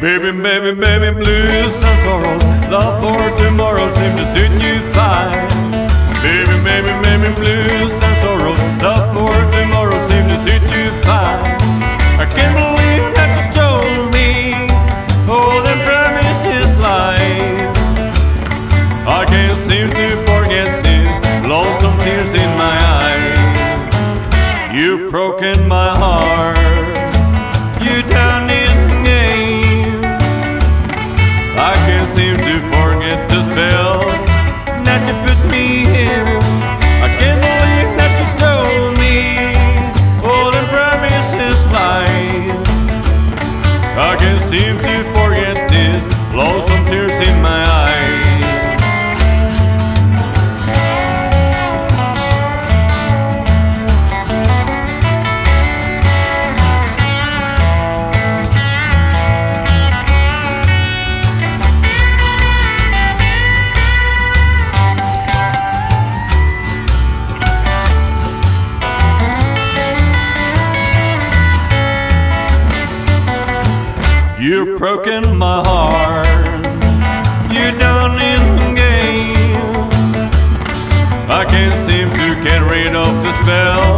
Baby, baby, baby, blues and sorrows, love for tomorrow seem to suit you fine. Baby, baby, baby, blues and sorrows, love for tomorrow seem to suit you fine. I can't believe that you told me all them promises lie. I can't seem to forget these lonesome tears in my eyes. You've broken my heart, you done it again. I can't seem to forget the spell that you put me in. I can't believe that you told me all the promises lie. I can't seem to forget these lonesome tears in my eyes. You've broken my heart, you done it again. I can't seem to get rid of the spell